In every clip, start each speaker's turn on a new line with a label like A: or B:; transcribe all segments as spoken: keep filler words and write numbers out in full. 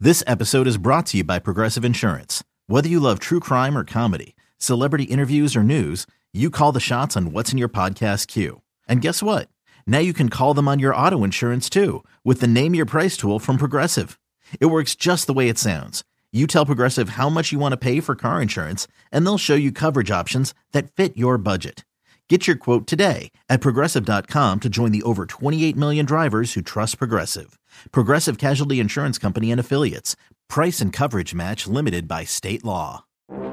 A: This episode is brought to you by Progressive Insurance. Whether you love true crime or comedy, celebrity interviews or news, you call the shots on what's in your podcast queue. And guess what? Now you can call them on your auto insurance too with the Name Your Price tool from Progressive. It works just the way it sounds. You tell Progressive how much you want to pay for car insurance, and they'll show you coverage options that fit your budget. Get your quote today at Progressive dot com to join the over twenty-eight million drivers who trust Progressive. Progressive Casualty Insurance Company and Affiliates. Price and coverage match limited by state law.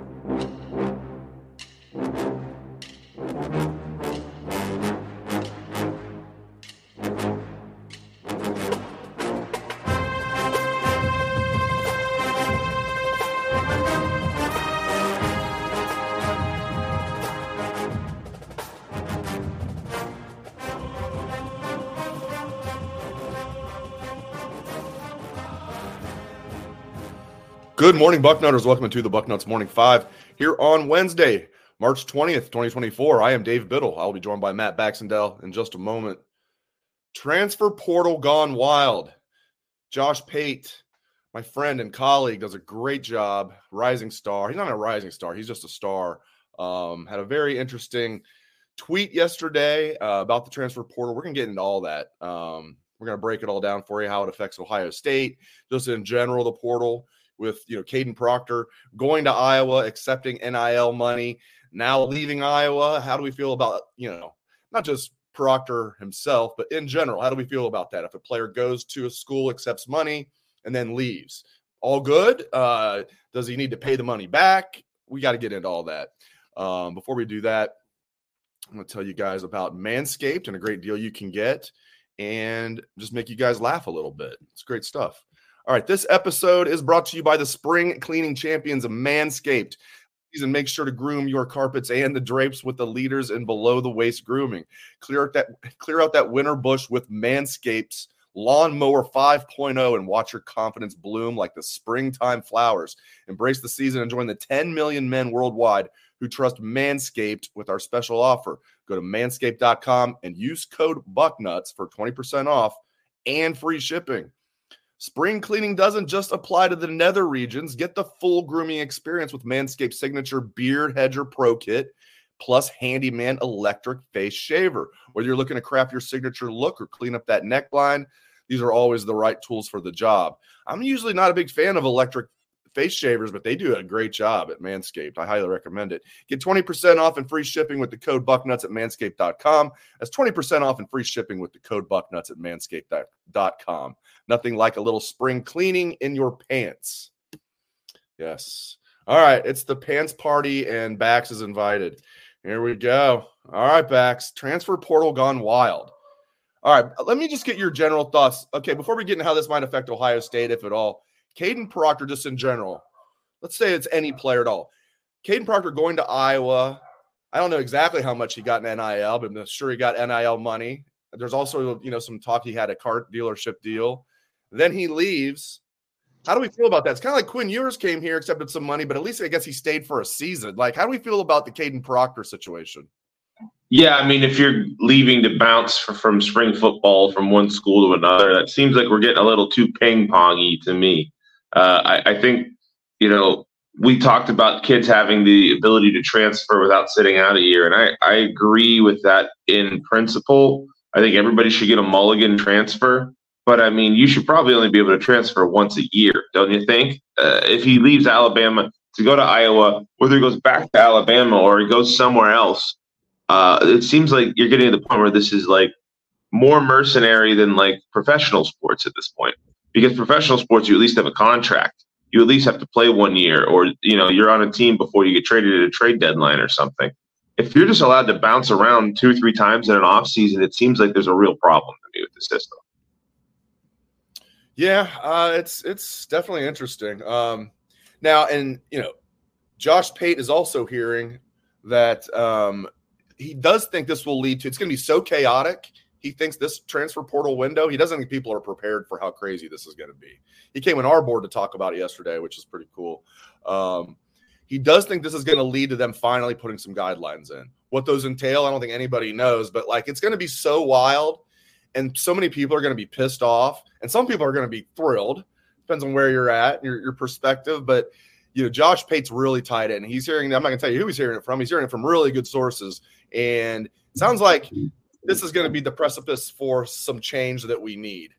B: Good morning, Bucknutters. Welcome to the Bucknuts Morning Five here on Wednesday, March twentieth, twenty twenty-four. I am Dave Biddle. I will be joined by Matt Baxendale in just a moment. Transfer portal gone wild. Josh Pate, my friend and colleague, does a great job. Rising star. He's not a rising star. He's just a star. Um, had a very interesting tweet yesterday uh, about the transfer portal. We're going to get into all that. Um, we're going to break it all down for you, how it affects Ohio State, just in general, the portal. With, you know, Caden Proctor going to Iowa, accepting N I L money, now leaving Iowa. How do we feel about, you know, not just Proctor himself, but in general, how do we feel about that? If a player goes to a school, accepts money, and then leaves, all good? Uh, does he need to pay the money back? We got to get into all that. Um, before we do that, I'm going to tell you guys about Manscaped and a great deal you can get and just make you guys laugh a little bit. It's great stuff. All right, this episode is brought to you by the spring cleaning champions of Manscaped. And make sure to groom your carpets and the drapes with the leaders in below-the-waist grooming. Clear out that clear out that winter bush with Manscaped's Lawnmower five point oh and watch your confidence bloom like the springtime flowers. Embrace the season and join the ten million men worldwide who trust Manscaped with our special offer. Go to manscaped dot com and use code BUCKNUTS for twenty percent off and free shipping. Spring cleaning doesn't just apply to the nether regions. Get the full grooming experience with Manscaped's signature Beard Hedger Pro Kit plus Handyman Electric Face Shaver. Whether you're looking to craft your signature look or clean up that neckline, these are always the right tools for the job. I'm usually not a big fan of electric face shavers, but they do a great job at Manscaped. I highly recommend it. Get twenty percent off and free shipping with the code BUCKNUTS at manscaped dot com. That's twenty percent off and free shipping with the code BUCKNUTS at manscaped dot com. Nothing like a little spring cleaning in your pants. Yes. All right. It's the pants party and Bax is invited. Here we go. All right, Bax. Transfer portal gone wild. All right. Let me just get your general thoughts. Okay. Before we get into how this might affect Ohio State, if at all, Caden Proctor, just in general, let's say it's any player at all. Caden Proctor going to Iowa. I don't know exactly how much he got in N I L, but I'm sure he got N I L money. There's also, you know, some talk he had a car dealership deal. Then he leaves. How do we feel about that? It's kind of like Quinn Ewers came here, accepted some money, but at least I guess he stayed for a season. Like, how do we feel about the Caden Proctor situation?
C: Yeah, I mean, if you're leaving to bounce for, from spring football from one school to another, that seems like we're getting a little too ping-pongy to me. Uh, I, I think, you know, we talked about kids having the ability to transfer without sitting out a year, and I, I agree with that in principle. I think everybody should get a mulligan transfer. But, I mean, you should probably only be able to transfer once a year, don't you think? Uh, if he leaves Alabama to go to Iowa, whether he goes back to Alabama or he goes somewhere else, uh, it seems like you're getting to the point where this is, like, more mercenary than, like, professional sports at this point. Because professional sports, you at least have a contract. You at least have to play one year or, you know, you're on a team before you get traded at a trade deadline or something. If you're just allowed to bounce around two or three times in an offseason, it seems like there's a real problem to me with the system.
B: Yeah, uh, it's it's definitely interesting. Um, now, and, you know, Josh Pate is also hearing that um, he does think this will lead to – it's going to be so chaotic. He thinks this transfer portal window – he doesn't think people are prepared for how crazy this is going to be. He came on our board to talk about it yesterday, which is pretty cool. Um, he does think this is going to lead to them finally putting some guidelines in. What those entail, I don't think anybody knows, but, like, it's going to be so wild. And so many people are going to be pissed off, and some people are going to be thrilled Depends on where you're at, your, your perspective. But, you know, Josh Pate's really tied in. He's hearing – I'm not going to tell you who he's hearing it from. He's hearing it from really good sources. And it sounds like this is going to be the precipice for some change that we need.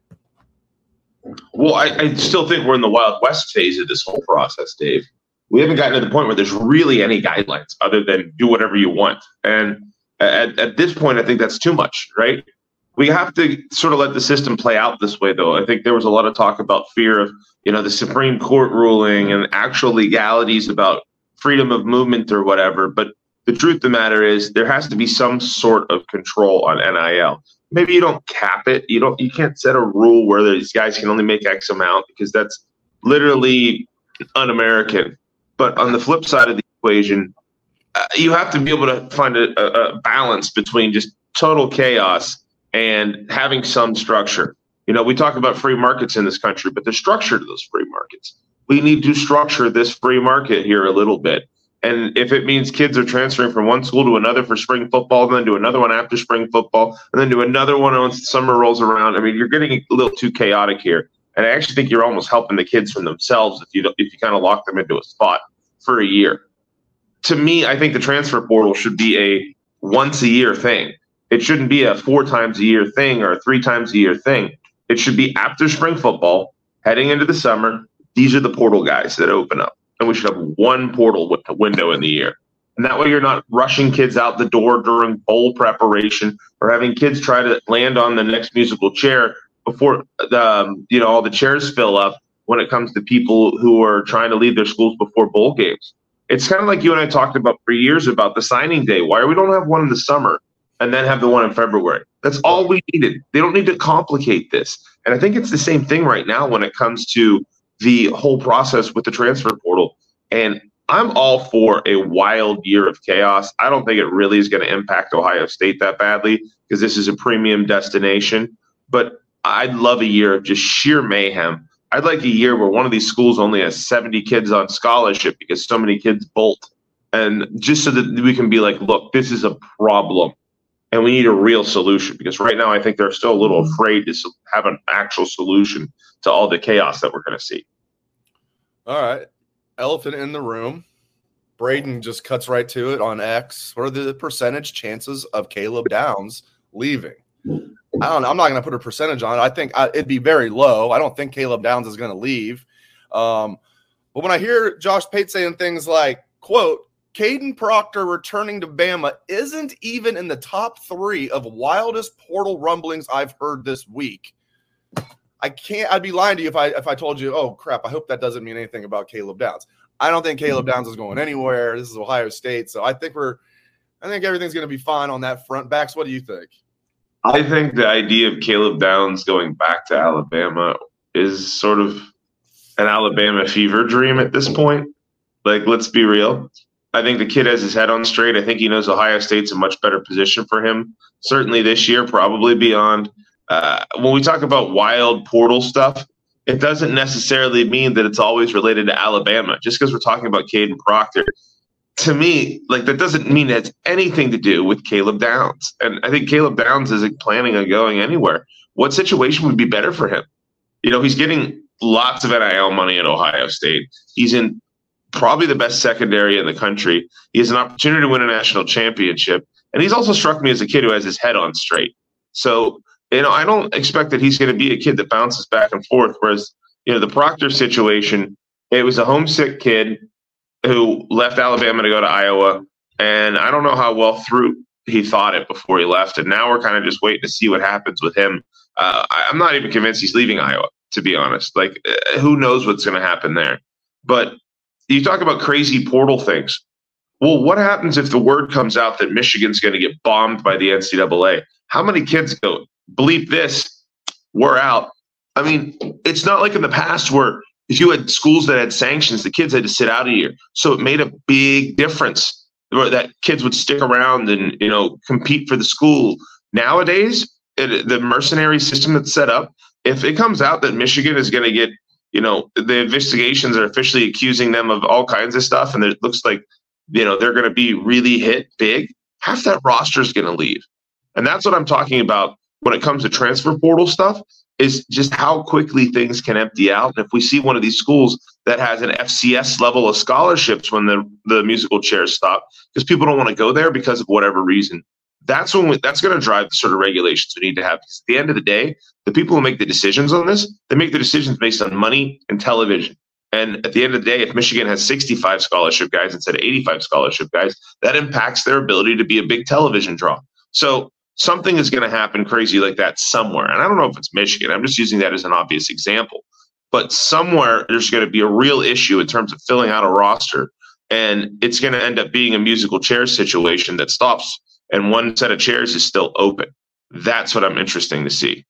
C: Well, I, I still think we're in the Wild West phase of this whole process, Dave. We haven't gotten to the point where there's really any guidelines other than do whatever you want. And at, at this point, I think that's too much, right? We have to sort of let the system play out this way, though. I think there was a lot of talk about fear of, you know, the Supreme Court ruling and actual legalities about freedom of movement or whatever. But the truth of the matter is there has to be some sort of control on N I L. Maybe you don't cap it. You don't. You can't set a rule where these guys can only make X amount because that's literally un-American. But on the flip side of the equation, uh, you have to be able to find a, a, a balance between just total chaos and having some structure. You know, we talk about free markets in this country, but the structure to those free markets. We need to structure this free market here a little bit. And if it means kids are transferring from one school to another for spring football, and then do another one after spring football, and then do another one once summer rolls around, I mean, you're getting a little too chaotic here. And I actually think you're almost helping the kids from themselves if you don't, if you kind of lock them into a spot for a year. To me, I think the transfer portal should be a once a year thing. It shouldn't be a four times a year thing or a three times a year thing. It should be after spring football, heading into the summer. These are the portal guys that open up. And we should have one portal window in the year. And that way you're not rushing kids out the door during bowl preparation or having kids try to land on the next musical chair before the, um, you know, all the chairs fill up when it comes to people who are trying to leave their schools before bowl games. It's kind of like you and I talked about for years about the signing day. Why we don't have one in the summer and then have the one in February? That's all we needed. They don't need to complicate this. And I think it's the same thing right now when it comes to the whole process with the transfer portal. And I'm all for a wild year of chaos. I don't think it really is going to impact Ohio State that badly because this is a premium destination. But I'd love a year of just sheer mayhem. I'd like a year where one of these schools only has seventy kids on scholarship because so many kids bolt. And just so that we can be like, look, this is a problem and we need a real solution. Because right now I think they're still a little afraid to have an actual solution to all the chaos that we're going to see.
B: All right. Elephant in the room. Braden just cuts right to it on X. What are the percentage chances of Caleb Downs leaving? I don't know. I'm not going to put a percentage on it. I think I, it'd be very low. I don't think Caleb Downs is going to leave. Um, but when I hear Josh Pate saying things like, quote, Caden Proctor returning to Bama isn't even in the top three of wildest portal rumblings I've heard this week. I can't, I'd be lying to you if I if I told you, oh, crap, I hope that doesn't mean anything about Caleb Downs. I don't think Caleb Downs is going anywhere. This is Ohio State. So I think we're, I think everything's going to be fine on that front. Bax, what do you think?
C: I think the idea of Caleb Downs going back to Alabama is sort of an Alabama fever dream at this point. Like, let's be real. I think the kid has his head on straight. I think he knows Ohio State's a much better position for him. Certainly this year, probably beyond. Uh, when we talk about wild portal stuff, it doesn't necessarily mean that it's always related to Alabama. Just because we're talking about Caden Proctor, to me, like that doesn't mean it has anything to do with Caleb Downs. And I think Caleb Downs isn't planning on going anywhere. What situation would be better for him? You know, he's getting lots of N I L money at Ohio State. He's in probably the best secondary in the country. He has an opportunity to win a national championship. And he's also struck me as a kid who has his head on straight. So, you know, I don't expect that he's going to be a kid that bounces back and forth. Whereas, you know, the Proctor situation, it was a homesick kid who left Alabama to go to Iowa. And I don't know how well through he thought it before he left. And now we're kind of just waiting to see what happens with him. Uh, I'm not even convinced he's leaving Iowa, to be honest. Like, uh, who knows what's going to happen there? But you talk about crazy portal things. Well, what happens if the word comes out that Michigan's going to get bombed by the N C double A? How many kids go, bleep this, we're out? I mean, it's not like in the past where if you had schools that had sanctions, the kids had to sit out a year. So it made a big difference that kids would stick around and, you know, compete for the school. Nowadays, it, the mercenary system that's set up, if it comes out that Michigan is going to get, you know, the investigations are officially accusing them of all kinds of stuff, and it looks like, you know, they're going to be really hit big, half that roster is going to leave. And that's what I'm talking about when it comes to transfer portal stuff is just how quickly things can empty out. And if we see one of these schools that has an F C S level of scholarships when the, the musical chairs stop, because people don't want to go there because of whatever reason, that's when we, that's going to drive the sort of regulations we need to have. Because at the end of the day, the people who make the decisions on this, they make the decisions based on money and television. And at the end of the day, if Michigan has sixty-five scholarship guys instead of eighty-five scholarship guys, that impacts their ability to be a big television draw. So something is going to happen crazy like that somewhere. And I don't know if it's Michigan. I'm just using that as an obvious example. But somewhere there's going to be a real issue in terms of filling out a roster. And it's going to end up being a musical chair situation that stops and one set of chairs is still open. That's what I'm interested to see.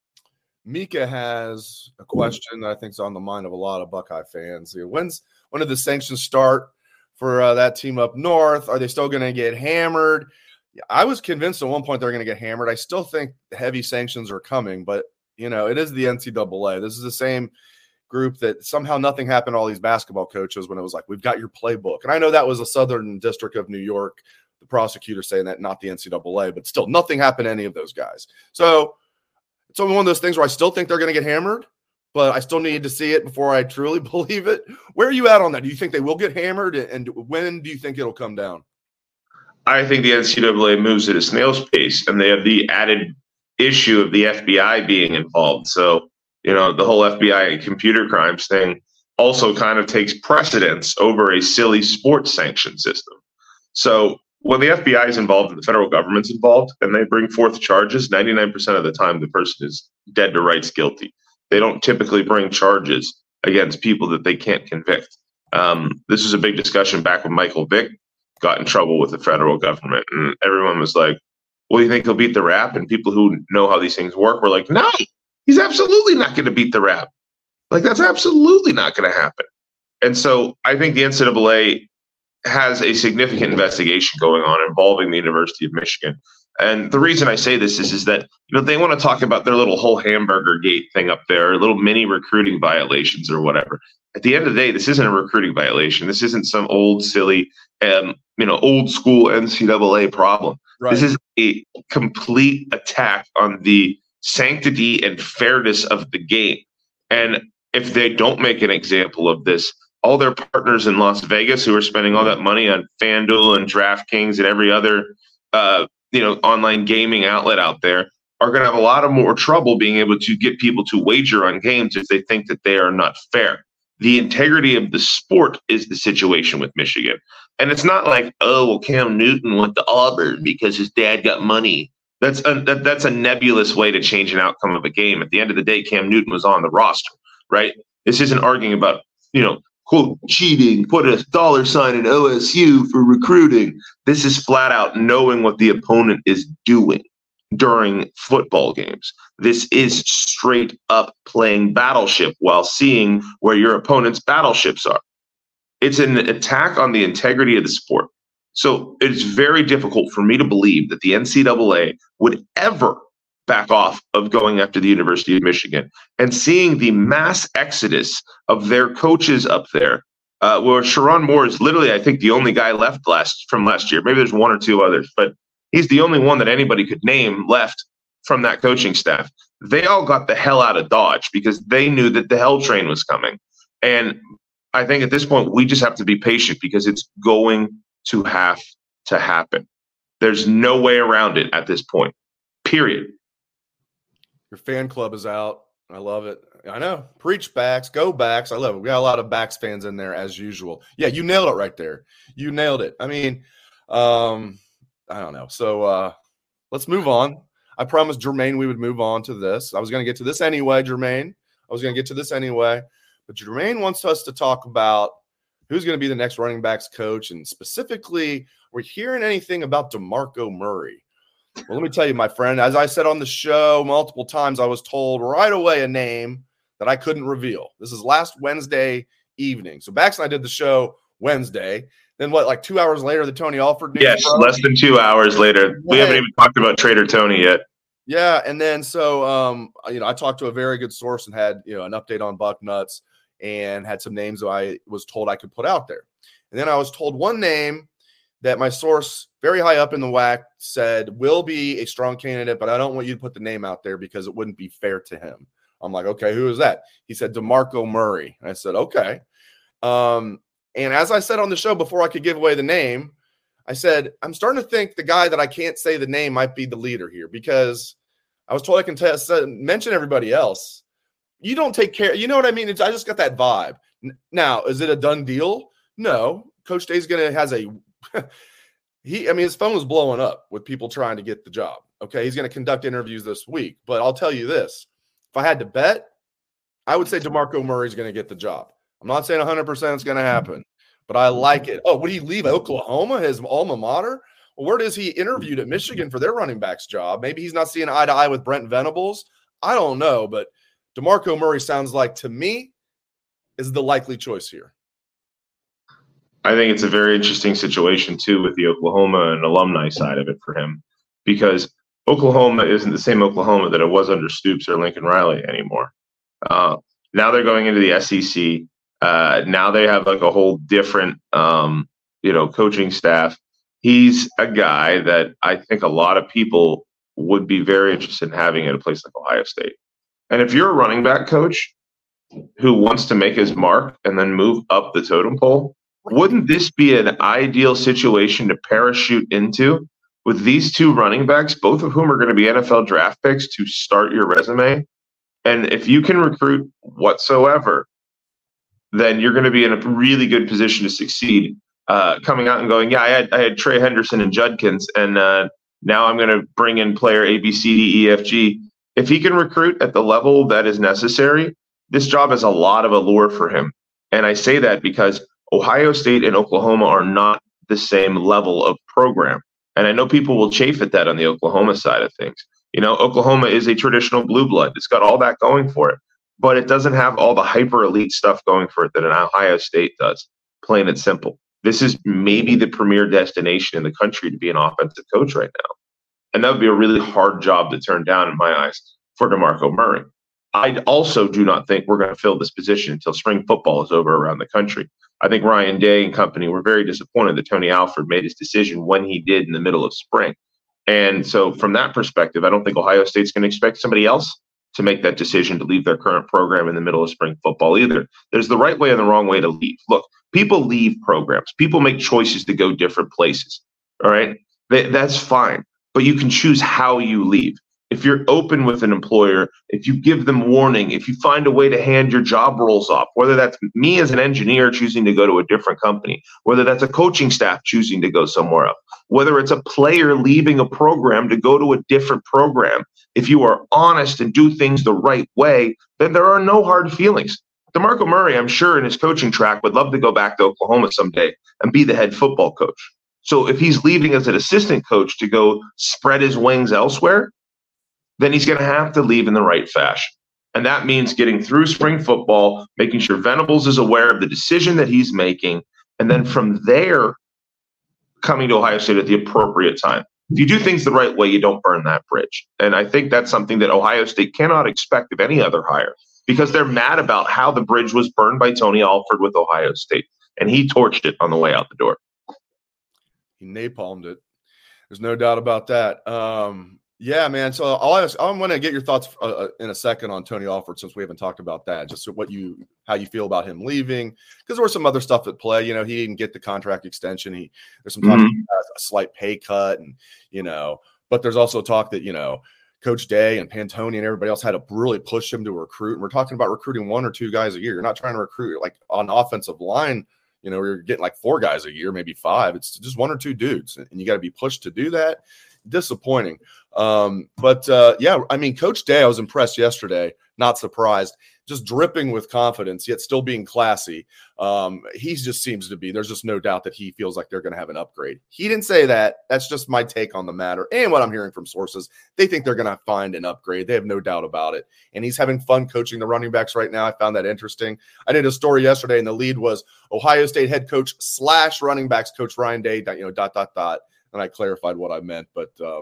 B: Mika has a question that I think is on the mind of a lot of Buckeye fans. When's when did the sanctions start for uh, that team up north? Are they still going to get hammered? I was convinced at one point they're going to get hammered. I still think heavy sanctions are coming, but you know, it is the N C double A. This is the same group that somehow nothing happened to all these basketball coaches when it was like, we've got your playbook. And I know that was a Southern District of New York, the prosecutor saying that, not the N C double A, but still nothing happened to any of those guys. So it's only one of those things where I still think they're going to get hammered, but I still need to see it before I truly believe it. Where are you at on that? Do you think they will get hammered? And when do you think it'll come down?
C: I think the N C double A moves at a snail's pace, and they have the added issue of the F B I being involved. So, you know, the whole F B I and computer crimes thing also kind of takes precedence over a silly sports sanction system. So when the F B I is involved and the federal government's involved and they bring forth charges, ninety-nine percent of the time the person is dead to rights guilty. They don't typically bring charges against people that they can't convict. Um, this was a big discussion back when Michael Vick got in trouble with the federal government. And everyone was like, well, you think he'll beat the rap? And people who know how these things work were like, no, he's absolutely not going to beat the rap. Like, that's absolutely not going to happen. And so I think the N C double A has a significant investigation going on involving the University of Michigan. And the reason I say this is, is that, you know, they want to talk about their little whole hamburger gate thing up there, little mini recruiting violations or whatever. At the end of the day, this isn't a recruiting violation. This isn't some old, silly, um, you know, old school N C double A problem. Right. This is a complete attack on the sanctity and fairness of the game. And if they don't make an example of this, all their partners in Las Vegas who are spending all that money on FanDuel and DraftKings and every other, uh, you know, online gaming outlet out there are going to have a lot of more trouble being able to get people to wager on games if they think that they are not fair. The integrity of the sport is the situation with Michigan. And it's not like, oh, well, Cam Newton went to Auburn because his dad got money. That's a, that, that's a nebulous way to change an outcome of a game. At the end of the day, Cam Newton was on the roster, right? This isn't arguing about, you know, quote, cheating, put a dollar sign in O S U for recruiting. This is flat out knowing what the opponent is doing during football games. This is straight up playing Battleship while seeing where your opponent's battleships are. It's an attack on the integrity of the sport. So it's very difficult for me to believe that the N C double A would ever back off of going after the University of Michigan. And seeing the mass exodus of their coaches up there, uh, where Sharon Moore is literally, I think, the only guy left last from last year. Maybe there's one or two others, but he's the only one that anybody could name left from that coaching staff. They all got the hell out of Dodge because they knew that the hell train was coming. And I think at this point, we just have to be patient because it's going to have to happen. There's no way around it at this point, period.
B: Your fan club is out. I love it. I know. Preach backs, go backs. I love it. We got a lot of backs fans in there as usual. Yeah, you nailed it right there. You nailed it. I mean, um, I don't know. So uh, let's move on. I promised Jermaine we would move on to this. I was going to get to this anyway, Jermaine. I was going to get to this anyway. But Jermaine wants us to talk about who's going to be the next running backs coach. And specifically, we're hearing anything about DeMarco Murray. Well, let me tell you, my friend, as I said on the show multiple times, I was told right away a name that I couldn't reveal. This is last Wednesday evening. So Bax and I did the show Wednesday. Then what, like two hours later, the Tony Alford news?
C: Yes, broke? Less than two hours later. We haven't even talked about Trader Tony yet.
B: Yeah, and then so, um, you know, I talked to a very good source and had, you know, an update on Bucknuts and had some names that I was told I could put out there. And then I was told one name that my source very high up in the W A C said will be a strong candidate, but I don't want you to put the name out there because it wouldn't be fair to him. I'm like, okay, who is that? He said DeMarco Murray. And I said, okay. Um, and as I said on the show before I could give away the name, I said, I'm starting to think the guy that I can't say the name might be the leader here because I was told I can t- mention everybody else. You don't take care. You know what I mean? It's, I just got that vibe. N- now, is it a done deal? No. Coach Day's going to has a he. I mean, his phone was blowing up with people trying to get the job. Okay, he's going to conduct interviews this week. But I'll tell you this: if I had to bet, I would say DeMarco Murray's going to get the job. I'm not saying one hundred percent it's going to happen, but I like it. Oh, would he leave Oklahoma, his alma mater? Well, where does he interviewed at Michigan for their running backs job? Maybe he's not seeing eye to eye with Brent Venables. I don't know, but DeMarco Murray sounds like, to me, is the likely choice here.
C: I think it's a very interesting situation, too, with the Oklahoma and alumni side of it for him, because Oklahoma isn't the same Oklahoma that it was under Stoops or Lincoln Riley anymore. Uh, now they're going into the S E C. Uh, now they have like a whole different, um, you know, coaching staff. He's a guy that I think a lot of people would be very interested in having at a place like Ohio State. And if you're a running back coach who wants to make his mark and then move up the totem pole, wouldn't this be an ideal situation to parachute into with these two running backs, both of whom are going to be N F L draft picks, to start your resume? And if you can recruit whatsoever, then you're going to be in a really good position to succeed. Uh, coming out and going, yeah, I had I had Trey Henderson and Judkins, and uh, now I'm going to bring in player A, B, C, D, E, F, G. If he can recruit at the level that is necessary, this job has a lot of allure for him. And I say that because Ohio State and Oklahoma are not the same level of program. And I know people will chafe at that on the Oklahoma side of things. You know, Oklahoma is a traditional blue blood. It's got all that going for it, but it doesn't have all the hyper elite stuff going for it that an Ohio State does, plain and simple. This is maybe the premier destination in the country to be an offensive coach right now. And that would be a really hard job to turn down in my eyes for DeMarco Murray. I also do not think we're going to fill this position until spring football is over around the country. I think Ryan Day and company were very disappointed that Tony Alford made his decision when he did in the middle of spring. And so from that perspective, I don't think Ohio State's going to expect somebody else to make that decision to leave their current program in the middle of spring football either. There's the right way and the wrong way to leave. Look, people leave programs. People make choices to go different places. All right? That's fine. But you can choose how you leave. If you're open with an employer, if you give them warning, if you find a way to hand your job roles off, whether that's me as an engineer choosing to go to a different company, whether that's a coaching staff choosing to go somewhere else, whether it's a player leaving a program to go to a different program, if you are honest and do things the right way, then there are no hard feelings. DeMarco Murray, I'm sure in his coaching track, would love to go back to Oklahoma someday and be the head football coach. So if he's leaving as an assistant coach to go spread his wings elsewhere, then he's going to have to leave in the right fashion. And that means getting through spring football, making sure Venables is aware of the decision that he's making, and then from there, coming to Ohio State at the appropriate time. If you do things the right way, you don't burn that bridge. And I think that's something that Ohio State cannot expect of any other hire, because they're mad about how the bridge was burned by Tony Alford with Ohio State. And he torched it on the way out the door.
B: He napalmed it. There's no doubt about that. Um, yeah, man. So I'll ask, I'm going to get your thoughts uh, in a second on Tony Alford, since we haven't talked about that. Just what you, how you feel about him leaving, because there was some other stuff at play. You know, he didn't get the contract extension. He there's some talk mm-hmm. about a slight pay cut, and you know, but there's also talk that you know, Coach Day and Pantoni and everybody else had to really push him to recruit. And we're talking about recruiting one or two guys a year. You're not trying to recruit like on offensive line. You know, you're getting like four guys a year, maybe five. It's just one or two dudes, and you got to be pushed to do that. Disappointing. Um, but uh, yeah, I mean, Coach Day, I was impressed yesterday, not surprised, just dripping with confidence, yet still being classy. Um, he just seems to be, there's just no doubt that he feels like they're going to have an upgrade. He didn't say that. That's just my take on the matter. And what I'm hearing from sources, they think they're going to find an upgrade. They have no doubt about it. And he's having fun coaching the running backs right now. I found that interesting. I did a story yesterday, and the lead was Ohio State head coach slash running backs coach Ryan Day, you know, dot, dot, dot. And I clarified what I meant, but um,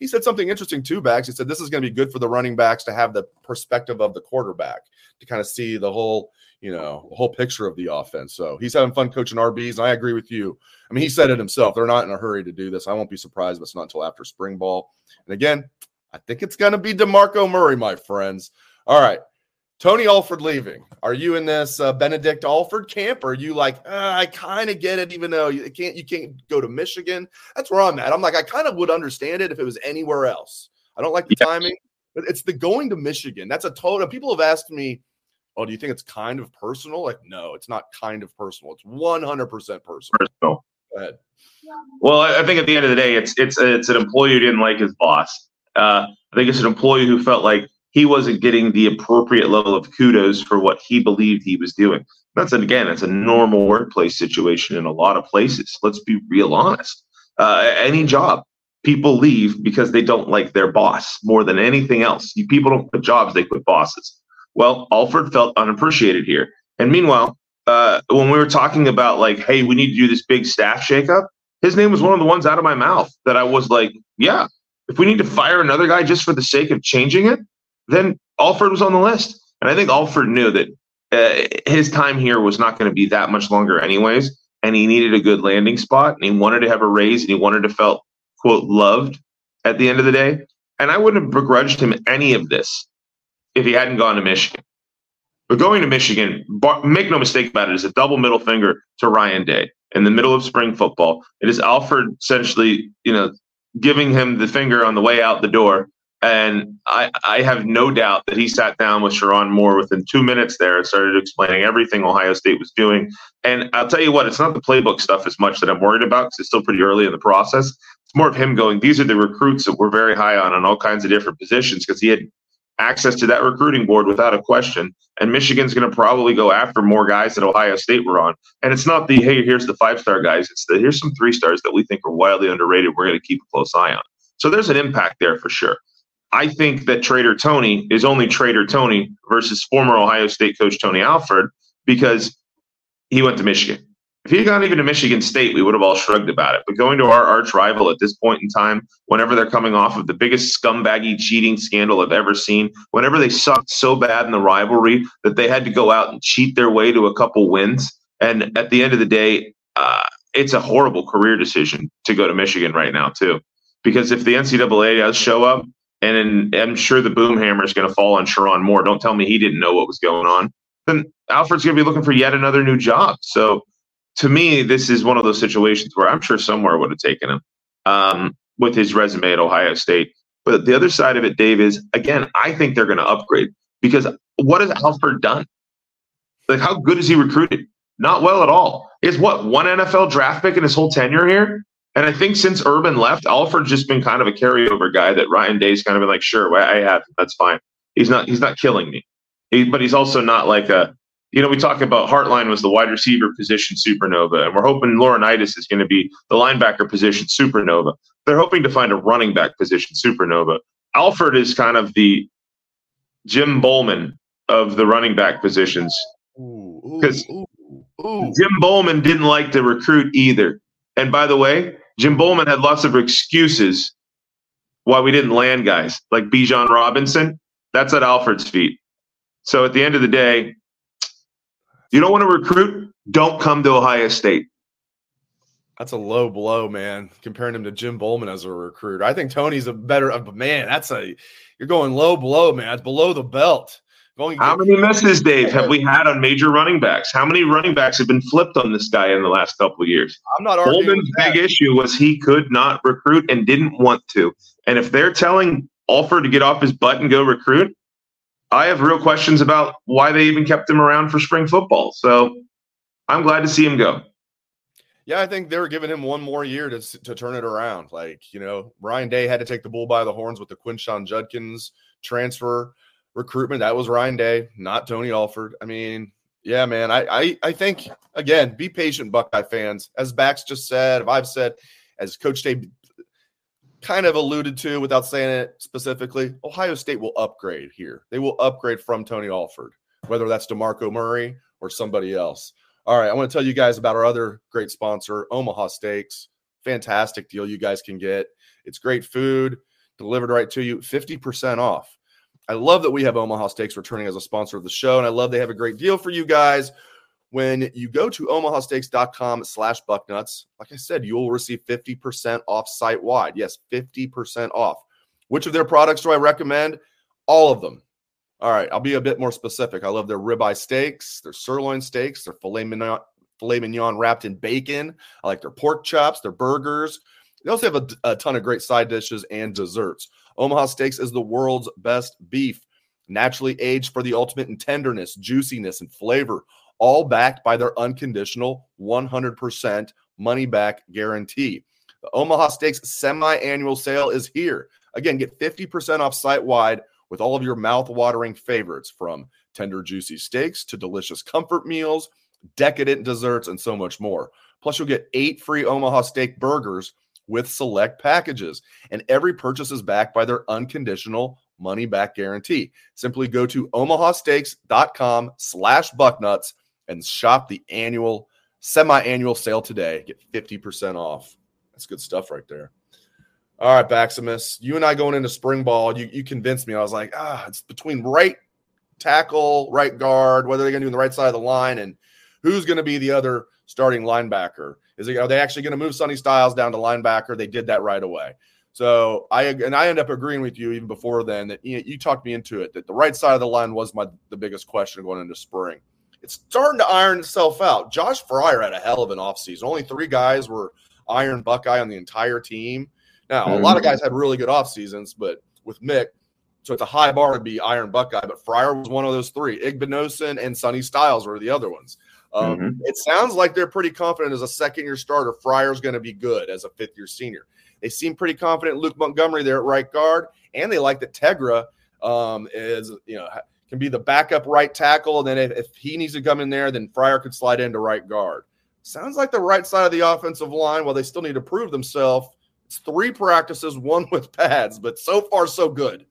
B: he said something interesting too, Bags. He said this is going to be good for the running backs to have the perspective of the quarterback to kind of see the whole, you know, the whole picture of the offense. So he's having fun coaching R Bs, and I agree with you. I mean, he said it himself. They're not in a hurry to do this. I won't be surprised if it's not until after spring ball. And again, I think it's going to be DeMarco Murray, my friends. All right. Tony Alford leaving. Are you in this uh, Benedict Alford camp? Or are you like, uh, I kind of get it, even though you can't you can't go to Michigan? That's where I'm at. I'm like, I kind of would understand it if it was anywhere else. I don't like the yeah. timing, but it's the going to Michigan. That's a total. People have asked me, oh, do you think it's kind of personal? Like, no, it's not kind of personal. It's one hundred percent personal.
C: Personal.
B: Go ahead.
C: Well, I think at the end of the day, it's it's it's an employee who didn't like his boss. Uh, I think it's an employee who felt like he wasn't getting the appropriate level of kudos for what he believed he was doing. That's, again, it's a normal workplace situation in a lot of places. Let's be real honest. Uh, any job, people leave because they don't like their boss more than anything else. You, people don't quit jobs, they quit bosses. Well, Alford felt unappreciated here. And meanwhile, uh, when we were talking about like, hey, we need to do this big staff shakeup, his name was one of the ones out of my mouth that I was like, yeah, if we need to fire another guy just for the sake of changing it, then Alford was on the list. And I think Alford knew that uh, his time here was not going to be that much longer anyways, and he needed a good landing spot, and he wanted to have a raise, and he wanted to felt, quote, loved at the end of the day. And I wouldn't have begrudged him any of this if he hadn't gone to Michigan. But going to Michigan, bar, make no mistake about it, is a double middle finger to Ryan Day in the middle of spring football. It is Alford essentially, you know, giving him the finger on the way out the door. And I, I have no doubt that he sat down with Sherrone Moore within two minutes there and started explaining everything Ohio State was doing. And I'll tell you what, it's not the playbook stuff as much that I'm worried about because it's still pretty early in the process. It's more of him going, these are the recruits that we're very high on on all kinds of different positions, because he had access to that recruiting board without a question. And Michigan's going to probably go after more guys that Ohio State were on. And it's not the, hey, here's the five-star guys. It's the, here's some three-stars that we think are wildly underrated. We're going to keep a close eye on. So there's an impact there for sure. I think that Trader Tony is only Trader Tony versus former Ohio State coach Tony Alford because he went to Michigan. If he had gone even to Michigan State, we would have all shrugged about it. But going to our arch rival at this point in time, whenever they're coming off of the biggest scumbaggy cheating scandal I've ever seen, whenever they sucked so bad in the rivalry that they had to go out and cheat their way to a couple wins, and at the end of the day, uh, it's a horrible career decision to go to Michigan right now too. Because if the N C double A does show up, and I'm sure the boom hammer is going to fall on Sherrone Moore. Don't tell me he didn't know what was going on. Then Alfred's going to be looking for yet another new job. So to me, this is one of those situations where I'm sure somewhere would have taken him um, with his resume at Ohio State. But the other side of it, Dave, is, again, I think they're going to upgrade because what has Alford done? Like, how good is he recruited? Not well at all. He has, what, one N F L draft pick in his whole tenure here? And I think since Urban left, Alford's just been kind of a carryover guy that Ryan Day's kind of been like, sure, I have, that's fine. He's not, he's not killing me, he, but he's also not like a, you know, we talk about Hartline was the wide receiver position supernova, and we're hoping Laurinaitis is going to be the linebacker position supernova. They're hoping to find a running back position supernova. Alford is kind of the Jim Bowman of the running back positions because Jim Bowman didn't like to recruit either. And by the way, Jim Bowman had lots of excuses why we didn't land guys like Bijan Robinson. That's at Alford's feet. So at the end of the day, you don't want to recruit, don't come to Ohio State.
B: That's a low blow, man, comparing him to Jim Bowman as a recruiter. I think Tony's a better – man, that's a – you're going low blow, man. It's below the belt. Going
C: How many misses, Dave, have we had on major running backs? How many running backs have been flipped on this guy in the last couple of years?
B: I'm not arguing
C: Bowman's big issue was he could not recruit and didn't want to. And if they're telling Alford to get off his butt and go recruit, I have real questions about why they even kept him around for spring football. So I'm glad to see him go.
B: Yeah, I think they were giving him one more year to to turn it around. Like, you know, Ryan Day had to take the bull by the horns with the Quinshon Judkins transfer recruitment. That was Ryan Day, not Tony Alford. I mean, yeah, man, I, I, I think, again, be patient, Buckeye fans. As Bax just said, I've said, as Coach Day kind of alluded to without saying it specifically, Ohio State will upgrade here. They will upgrade from Tony Alford, whether that's DeMarco Murray or somebody else. All right, I want to tell you guys about our other great sponsor, Omaha Steaks. Fantastic deal you guys can get. It's great food, delivered right to you, fifty percent off. I love that we have Omaha Steaks returning as a sponsor of the show, and I love they have a great deal for you guys. When you go to omahasteaks.com slash bucknuts, like I said, you will receive fifty percent off site-wide. Yes, fifty percent off. Which of their products do I recommend? All of them. All right, I'll be a bit more specific. I love their ribeye steaks, their sirloin steaks, their filet mignon, filet mignon wrapped in bacon. I like their pork chops, their burgers. They also have a, a ton of great side dishes and desserts. Omaha Steaks is the world's best beef, naturally aged for the ultimate in tenderness, juiciness, and flavor, all backed by their unconditional one hundred percent money-back guarantee. The Omaha Steaks semi-annual sale is here. Again, get fifty percent off site-wide with all of your mouth-watering favorites, from tender, juicy steaks to delicious comfort meals, decadent desserts, and so much more. Plus, you'll get eight free Omaha Steak burgers with select packages, and every purchase is backed by their unconditional money-back guarantee. Simply go to omahasteaks.com slash bucknuts and shop the annual, semi-annual sale today. Get fifty percent off. That's good stuff right there. All right, Baximus, you and I going into spring ball, you, you convinced me. I was like, ah, it's between right tackle, right guard, whether they're going to do on the right side of the line, and who's going to be the other starting linebacker. Is it, are they actually going to move Sonny Styles down to linebacker? They did that right away. So I and I end up agreeing with you even before then that you, know, you talked me into it, that the right side of the line was my the biggest question going into spring. It's starting to iron itself out. Josh Fryer had a hell of an offseason. Only three guys were Iron Buckeye on the entire team. Now, mm-hmm. a lot of guys had really good off seasons, but with Mick, so it's a high bar to be Iron Buckeye, but Fryer was one of those three. Igbinosun and Sonny Styles were the other ones. Um, mm-hmm. It sounds like they're pretty confident as a second-year starter, Fryer's going to be good as a fifth-year senior. They seem pretty confident in Luke Montgomery there at right guard, and they like that Tegra um, is, you know, can be the backup right tackle. And then if, if he needs to come in there, then Fryer could slide into right guard. Sounds like the right side of the offensive line, while they still need to prove themselves. It's three practices, one with pads, but so far so good.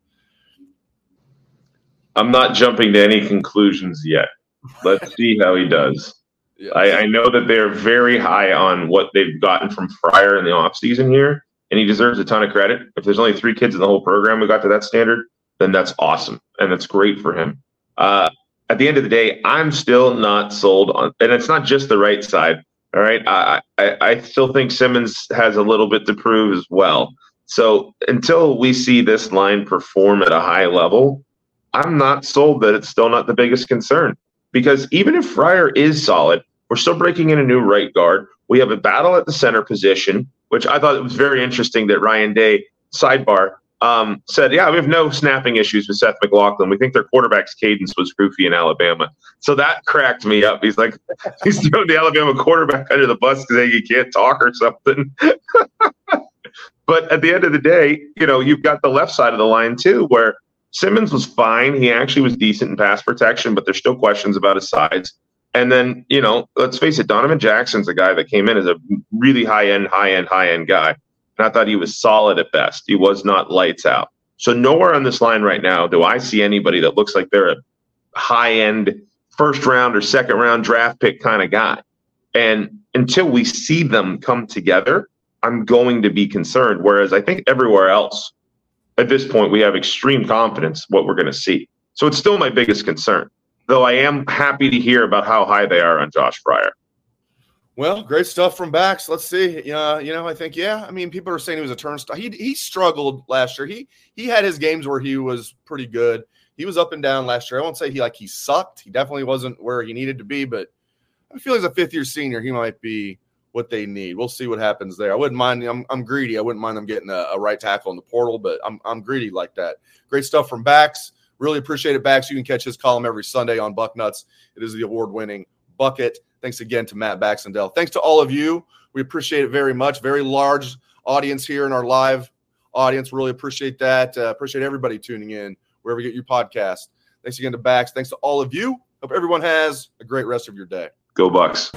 C: I'm not jumping to any conclusions yet. Let's see how he does. Yeah. I, I know that they're very high on what they've gotten from Fryer in the offseason here, and he deserves a ton of credit. If there's only three kids in the whole program who got to that standard, then that's awesome, and that's great for him. Uh, at the end of the day, I'm still not sold on – and it's not just the right side, all right? I, I, I still think Simmons has a little bit to prove as well. So until we see this line perform at a high level, I'm not sold that it's still not the biggest concern. Because even if Fryer is solid, we're still breaking in a new right guard. We have a battle at the center position, which I thought it was very interesting that Ryan Day, sidebar, um, said, yeah, we have no snapping issues with Seth McLaughlin. We think their quarterback's cadence was goofy in Alabama. So that cracked me up. He's like, he's throwing the Alabama quarterback under the bus because he can't talk or something. But at the end of the day, you know, you've got the left side of the line too, where Simmons was fine. He actually was decent in pass protection, but there's still questions about his size. And then, you know, let's face it, Donovan Jackson's a guy that came in as a really high-end, high-end, high-end guy. And I thought he was solid at best. He was not lights out. So nowhere on this line right now do I see anybody that looks like they're a high-end first-round or second-round draft pick kind of guy. And until we see them come together, I'm going to be concerned, whereas I think everywhere else, at this point, we have extreme confidence what we're going to see. So it's still my biggest concern, though I am happy to hear about how high they are on Josh Fryer.
B: Well, great stuff from Bax. Let's see. Uh, you know, I think, yeah, I mean, people are saying he was a turnstile. He he struggled last year. He he had his games where he was pretty good. He was up and down last year. I won't say he like he sucked. He definitely wasn't where he needed to be, but I feel as a fifth-year senior, he might be what they need. We'll see what happens there. I wouldn't mind. I'm, I'm greedy. I wouldn't mind them getting a, a right tackle in the portal, but I'm I'm greedy like that. Great stuff from Bax. Really appreciate it, Bax. You can catch his column every Sunday on Bucknuts. It is the award-winning Bucket. Thanks again to Matt Baxendale. Thanks to all of you. We appreciate it very much. Very large audience here in our live audience. Really appreciate that. Uh, appreciate everybody tuning in wherever you get your podcast. Thanks again to Bax. Thanks to all of you. Hope everyone has a great rest of your day.
C: Go Bucks.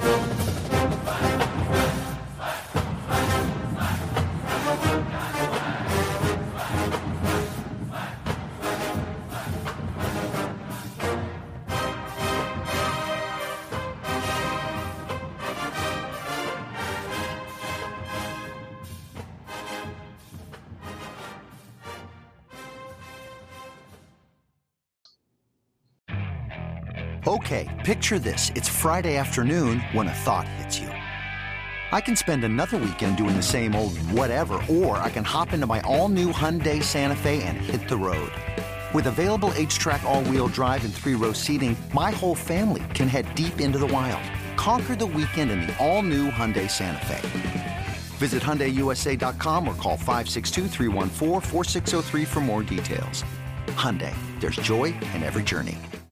D: Okay, picture this. It's Friday afternoon when a thought hits you. I can spend another weekend doing the same old whatever, or I can hop into my all-new Hyundai Santa Fe and hit the road. With available H-Track all-wheel drive and three-row seating, my whole family can head deep into the wild. Conquer the weekend in the all-new Hyundai Santa Fe. Visit Hyundai U S A dot com or call five six two, three one four, four six zero three for more details. Hyundai, there's joy in every journey.